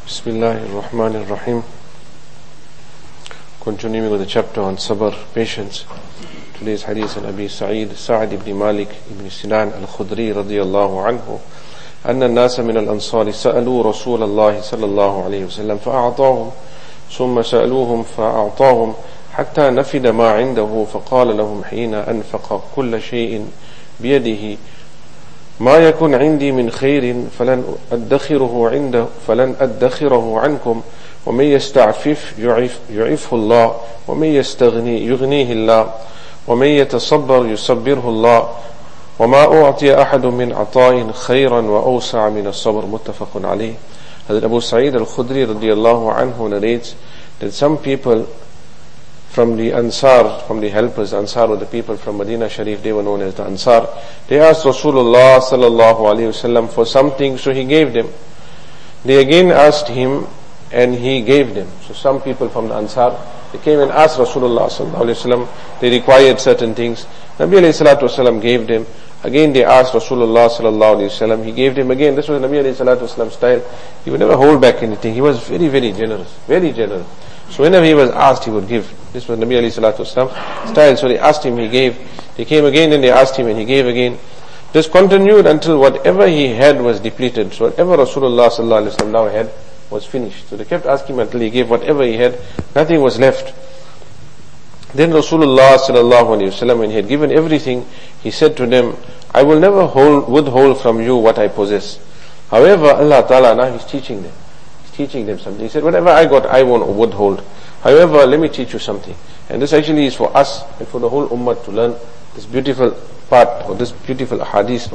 Bismillahir Rahmanir Rahim. Continuing with the chapter on sabr, patience. Today's hadith on Abi Sa'id ibn Malik ibn Sinan al-Khudri radiyallahu anhu. أن الناس من الأنصار سألوا رسول الله صلى الله عليه وسلم فأعطاهم ثم سألوهم فأعطاهم حتى نفد ما عنده فقال لهم حين أنفق كل شيء بيده ما يكن عندي من خير فلن أدخره عنكم ومن يستعفف يعفه الله ومن يستغني يغنيه الله ومن يتصبر يصبره الله وما أعطي أحد من عطاء خيرا وأوسع من الصبر متفق عليه. Hazrat Abu Sa'id al-Khudri radiyallahu anhu narrates that some people from the Ansar, from the helpers, Ansar were the people from Medina Sharif, they were known as the Ansar. They asked Rasulullah sallallahu alayhi wasallam for something, so he gave them. They again asked him and he gave them. So some people from the Ansar, they came and asked Rasulullah sallallahu alayhi wasallam, they required certain things. Nabi alayhi salatu wasallam gave them. Again they asked Rasulullah sallallahu alayhi wasallam, he gave them again. This was Nabi alayhi salatu wasallam's style. He would never hold back anything. He was very, very generous, very generous. So whenever he was asked, he would give. This was Nabi alayhi salatu wasallam's style. So they asked him, he gave. They came again and they asked him and he gave again. This continued until whatever he had was depleted. So whatever Rasulullah sallallahu alayhi wasallam now had was finished. So they kept asking him until he gave whatever he had. Nothing was left. Then Rasulullah sallallahu alayhi wasallam, when he had given everything, he said to them, I will never withhold from you what I possess. However, Allah Ta'ala, now He's teaching them. He's teaching them something. He said, whatever I got, I won't withhold. However, let me teach you something. And this actually is for us and for the whole ummah to learn this beautiful part, or this beautiful hadith.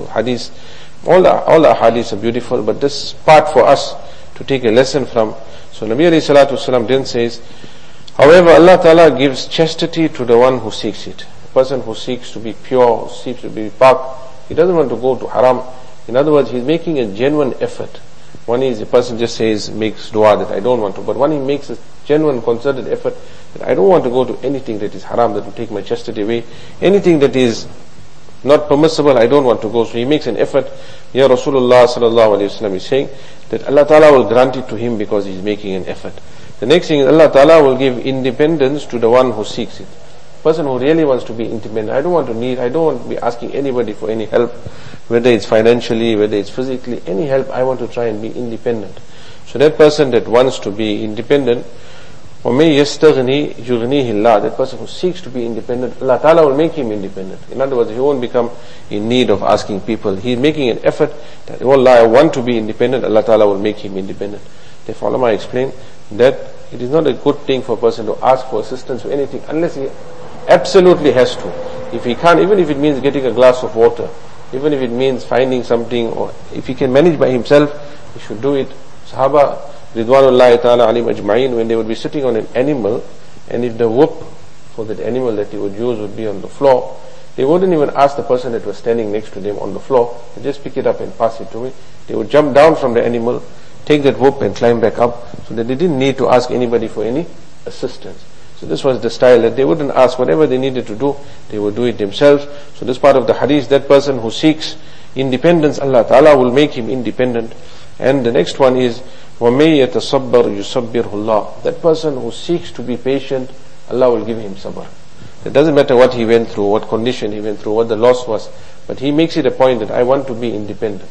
All the hadiths are beautiful, but this part for us to take a lesson from. So Nabi alayhi salatu wasalam then says, however, Allah Ta'ala gives chastity to the one who seeks it. A person who seeks to be pure, who seeks to be pak, he doesn't want to go to haram. In other words, he's making a genuine effort. One is a person just says, makes dua that I don't want to, but one he makes a genuine concerted effort that I don't want to go to anything that is haram, that will take my chastity away. Anything that is not permissible, I don't want to go. So he makes an effort. Here Rasulullah sallallahu alayhi wasallam is saying that Allah Ta'ala will grant it to him because he's making an effort. The next thing is Allah Ta'ala will give independence to the one who seeks it. Person who really wants to be independent. I don't want to be asking anybody for any help, whether it's financially, whether it's physically, any help. I want to try and be independent. So that person that wants to be independent, وَمَن يَسْتَغْنِي يُغْنِيهِ اللَّهُ, that person who seeks to be independent, Allah Ta'ala will make him independent. In other words, he won't become in need of asking people. He's making an effort that, oh Allah, I want to be independent, Allah Ta'ala will make him independent. Therefore, ulama explain that it is not a good thing for a person to ask for assistance for anything unless he absolutely has to. If he can't, even if it means getting a glass of water, even if it means finding something, or if he can manage by himself, he should do it. Sahaba Ridwanullahi ta'ala alim ajma'in, when they would be sitting on an animal, and if the whip for that animal that he would use would be on the floor, they wouldn't even ask the person that was standing next to them on the floor, they just pick it up and pass it to me. They would jump down from the animal, take that whip and climb back up, so that they didn't need to ask anybody for any assistance. So this was the style, that they wouldn't ask. Whatever they needed to do, they would do it themselves. So this part of the hadith, that person who seeks independence, Allah Ta'ala will make him independent. And the next one is, وَمَن يَتَصَبَّرْ يُصَبِّرْهُ اللَّهُ, that person who seeks to be patient, Allah will give him sabr. It doesn't matter what he went through, what condition he went through, what the loss was, but he makes it a point that I want to be independent.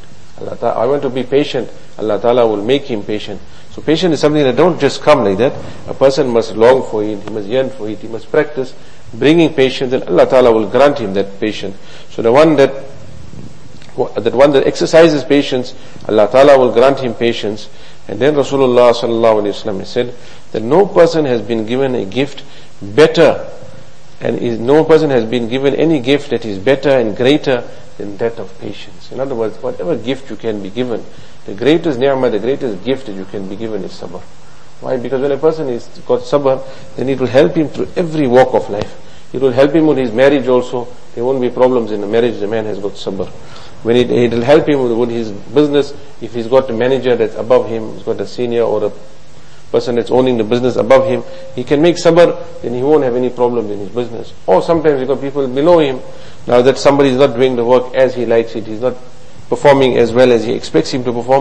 I want to be patient. Allah Ta'ala will make him patient. So patience is something that don't just come like that. A person must long for it, he must yearn for it, he must practice bringing patience, and Allah Ta'ala will grant him that patience. So the one that exercises patience, Allah Ta'ala will grant him patience. And then Rasulullah sallallahu alayhi wasallam said that no person has been given a gift better, and no person has been given any gift that is better and greater than that of patience. In other words, whatever gift you can be given, the greatest ni'mah, the greatest gift that you can be given is sabr. Why? Because when a person is got sabr, then it will help him through every walk of life. It will help him with his marriage also. There won't be problems in the marriage, the man has got sabr. When it will help him with his business, if he's got a manager that's above him, he's got a senior or a person that's owning the business above him, he can make sabr, then he won't have any problem in his business. Or sometimes you got people below him, now that somebody is not doing the work as he likes it, he's not performing as well as he expects him to perform, so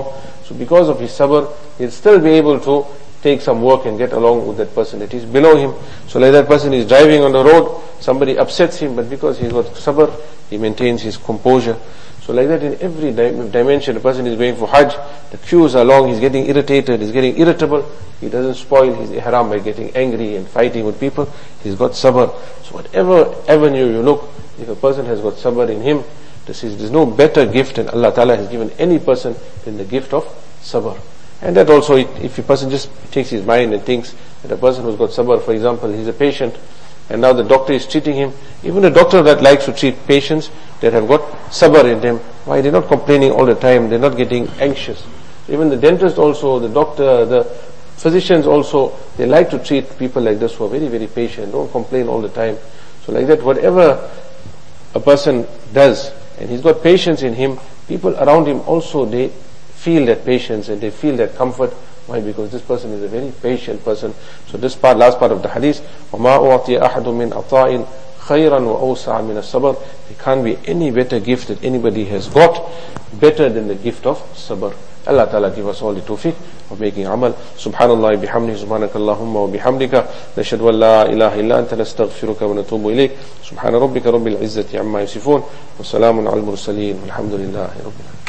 So because of his sabr, he'll still be able to take some work and get along with that person that is below him. So like that person is driving on the road, somebody upsets him, but because he's got sabr, he maintains his composure. So like that in every dimension, the person is going for Hajj, the queues are long, he's getting irritated, he's getting irritable, he doesn't spoil his ihram by getting angry and fighting with people, he's got sabr. So whatever avenue you look, if a person has got sabr in him, there's no better gift than Allah Ta'ala has given any person than the gift of sabr. And that also, if a person just takes his mind and thinks that a person who's got sabr, for example, he's a patient, and now the doctor is treating him, even a doctor that likes to treat patients that have got sabr in them, why they're not complaining all the time, they're not getting anxious. Even the dentist also, the doctor, the physicians also, they like to treat people like this who are very, very patient, don't complain all the time. So like that, whatever a person does, and he's got patience in him, people around him also, they feel that patience and they feel that comfort. Why? Because this person is a very patient person. So this part, last part of the hadith, وَمَا أُعْطِيَ أَحَدٌ مِّنْ عَطَاءٍ خَيْرًا وَأَوْسَعَ مِنَ الصَّبْرِ. There can't be any better gift that anybody has got better than the gift of sabr. Allah Ta'ala give us all the tawfiq of making amal. Subhanallah bihamdihi, subhanakallahumma wa bihamdika, nashhadu an la ilaha illa anta, nastaghfiruka wa natubu ilayk. Subhana rabbika rabbil izzati amma yasifun, wa salamun al mursaleen, walhamdulillahi rabbil alamin.